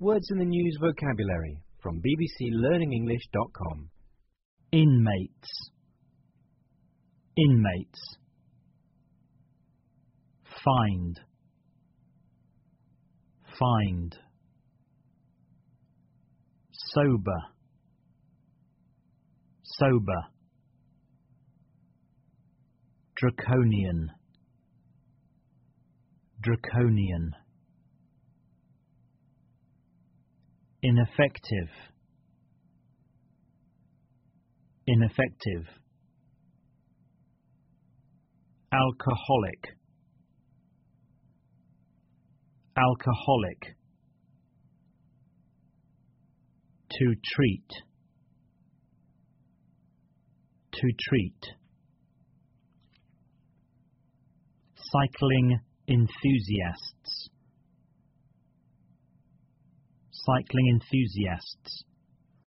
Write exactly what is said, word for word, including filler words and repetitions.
Words in the News vocabulary from b b c learning english dot com. Inmates. Inmates. Find. Find. Sober. Sober. Draconian. Draconian. Ineffective. Ineffective. Alcoholic. Alcoholic. To treat. To treat. Cycling enthusiasts. Cycling enthusiasts.